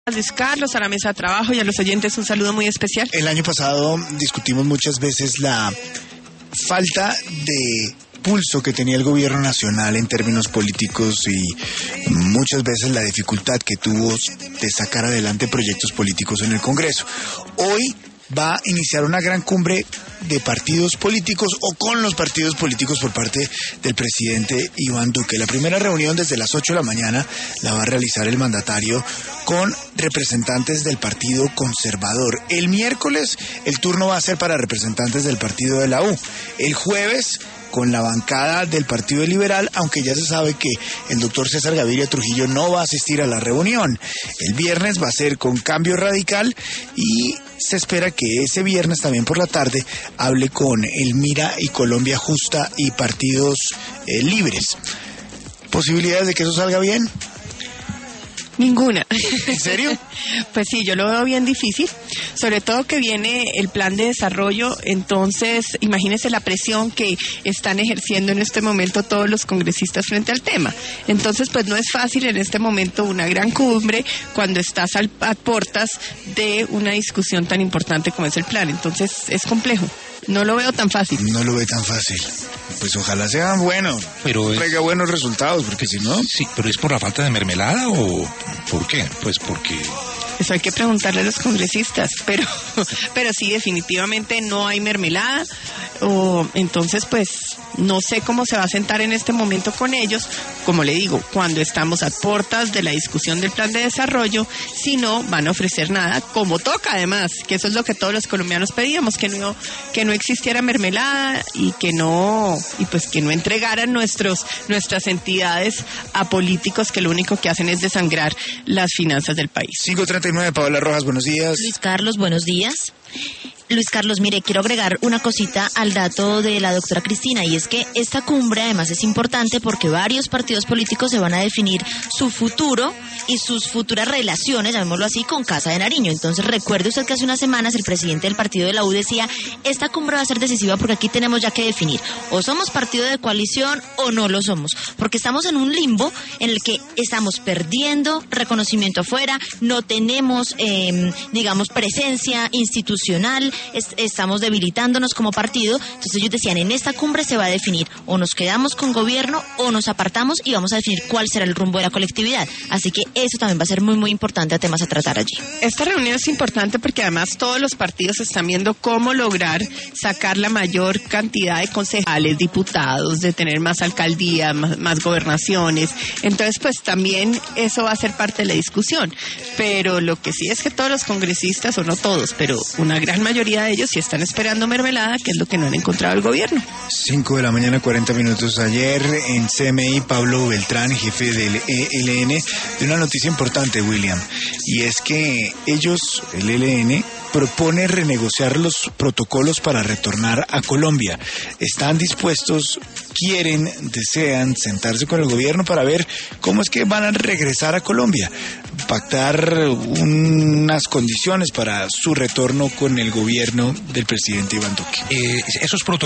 Luis Carlos, a la mesa de trabajo y a los oyentes un saludo muy especial. El año pasado discutimos muchas veces la falta de pulso que tenía el gobierno nacional en términos políticos y muchas veces la dificultad que tuvo de sacar adelante proyectos políticos en el Congreso. Hoy va a iniciar una gran cumbre de partidos políticos o con los partidos políticos por parte del presidente Iván Duque. La primera reunión desde las 8 de la mañana la va a realizar el mandatario con representantes del Partido Conservador. El miércoles el turno va a ser para representantes del Partido de la U. El jueves con la bancada del Partido Liberal, aunque ya se sabe que el doctor César Gaviria Trujillo no va a asistir a la reunión. El viernes va a ser con Cambio Radical y se espera que ese viernes también por la tarde hable con el Mira y Colombia Justa y partidos libres. ¿Posibilidades de que eso salga bien? Ninguna. ¿En serio? Pues sí, yo lo veo bien difícil, sobre todo que viene el plan de desarrollo, entonces imagínense la presión que están ejerciendo en este momento todos los congresistas frente al tema. Entonces pues no es fácil en este momento una gran cumbre cuando estás a puertas de una discusión tan importante como es el plan, entonces es complejo. No lo veo tan fácil. No lo ve tan fácil. Pues ojalá sean buenos, pero traiga buenos resultados, porque si no... Sí, pero ¿es por la falta de mermelada o por qué? Pues porque... Eso hay que preguntarle a los congresistas, pero sí, definitivamente no hay mermelada, entonces pues no sé cómo se va a sentar en este momento con ellos, como le digo, cuando estamos a puertas de la discusión del plan de desarrollo, si no van a ofrecer nada, como toca además, que eso es lo que todos los colombianos pedíamos, que no existiera mermelada y que no entregaran nuestras entidades a políticos que lo único que hacen es desangrar las finanzas del país. 5:39, Paola Rojas, buenos días. Luis Carlos, buenos días. Luis Carlos, mire, quiero agregar una cosita al dato de la doctora Cristina, y es que esta cumbre además es importante porque varios partidos políticos se van a definir su futuro y sus futuras relaciones, llamémoslo así, con Casa de Nariño. Entonces recuerde usted que hace unas semanas el presidente del partido de la U decía, esta cumbre va a ser decisiva porque aquí tenemos ya que definir, o somos partido de coalición o no lo somos, porque estamos en un limbo en el que estamos perdiendo reconocimiento afuera, no tenemos, presencia institucional, estamos debilitándonos como partido. Entonces ellos decían, en esta cumbre se va a definir, o nos quedamos con gobierno o nos apartamos y vamos a definir cuál será el rumbo de la colectividad. Así que eso también va a ser muy, muy importante a temas a tratar allí. Esta reunión es importante porque además todos los partidos están viendo cómo lograr sacar la mayor cantidad de concejales, diputados, de tener más alcaldías, más gobernaciones. Entonces pues también eso va a ser parte de la discusión. Pero lo que sí es que todos los congresistas, o no todos, pero una gran mayoría de ellos sí están esperando mermelada, que es lo que no han encontrado el gobierno. 5:40 a.m. Ayer en CMI, Pablo Beltrán, jefe del ELN, de una noticia importante, William, y es que ellos, el ELN, propone renegociar los protocolos para retornar a Colombia. Están dispuestos, desean sentarse con el gobierno para ver cómo es que van a regresar a Colombia, pactar unas condiciones para su retorno con el gobierno del presidente Iván Duque. Esos protocolos